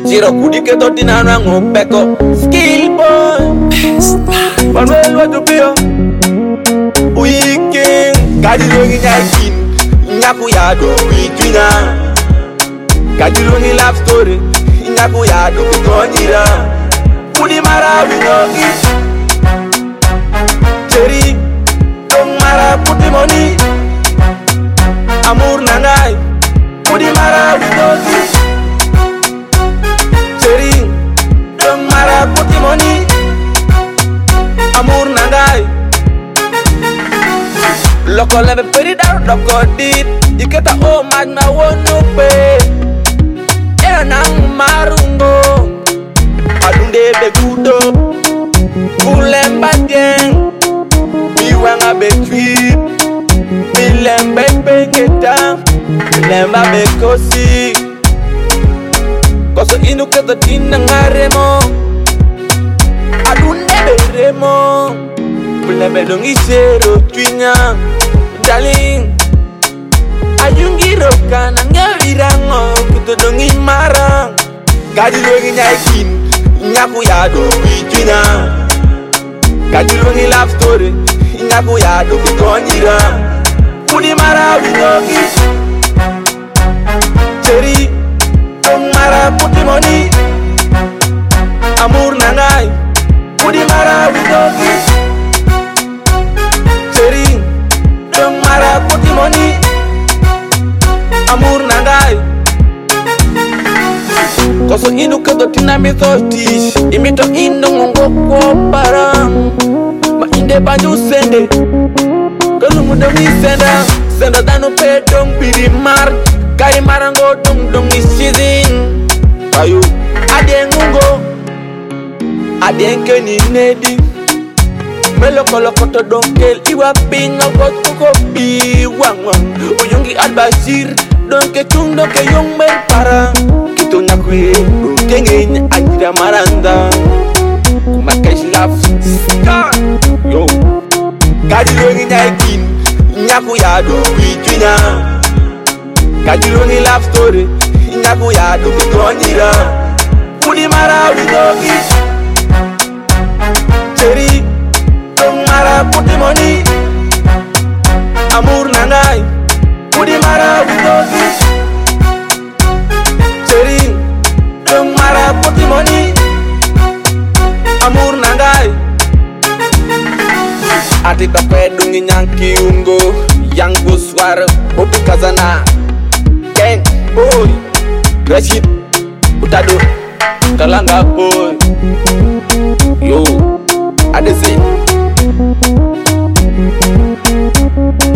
Zero kudi ke totina na ngopeko. Skill boy. Manuel what to be yo. Weekend. Kadilongi nyakin. Nyaku yado witwina. Kadilongi love story. Nyaku yado kitonyira. Kudi mara winogi. Cherry. Dong mara puti money. Amour nangai. Kudi mara winogi. Cherry. Dong mara puti money. Amour nangai. Loko leve peri dar loko dit. Iketa o magna wonu pe. Nang marungo. Adunde begudo. Kulemba geng. Biwanga betwi. Bilembe pengeta. Bilemba bekosi. Koso inu keto tina ngaremo. Adunde beremo. Bilembe dong isero twinya. Darling, ayungiro kana ngavirango kuto dongi marang. Kadilongi nyaikin, nyaku yado witwina. Kadilongi love story, nyaku yado kitonyira. Kudi mara winogi. Cherry, dong mara puti money. Amour nangai, kudi mara winogi. Cherry, dong mara puti money. Amour nangai. Koso inu kedo tina mithotish. Imito ino ngongo kwa parang. Ma inde banyu sende. Kalu muda mi senda. Senda dano pe dong piri mar. Kari marango dong dong ishizin. Kayu ade ngungo. Ade nke ni nedi. Melo kolo koto donkel iwa pinga koto kopi wangwang. Uyungi albasir donke chung donke yung mer para. Kito nyakwe kengenya ajira maranda. Kumakesh love star. Yo Kadilongi nyaikin nyaku yado witwina. Kadilongi love story nyaku yado kitonyira. Kudi mara winogi. Cherry dong mara puti money. Amour nangai. Kudi mara winogi. Cherry dong mara puti money. Amour nangai. Ati tape dungi nyanki ungo. Yang buswar opi kazana. Gang boy Rashid Utado Kalanga boy. Yo Adesi.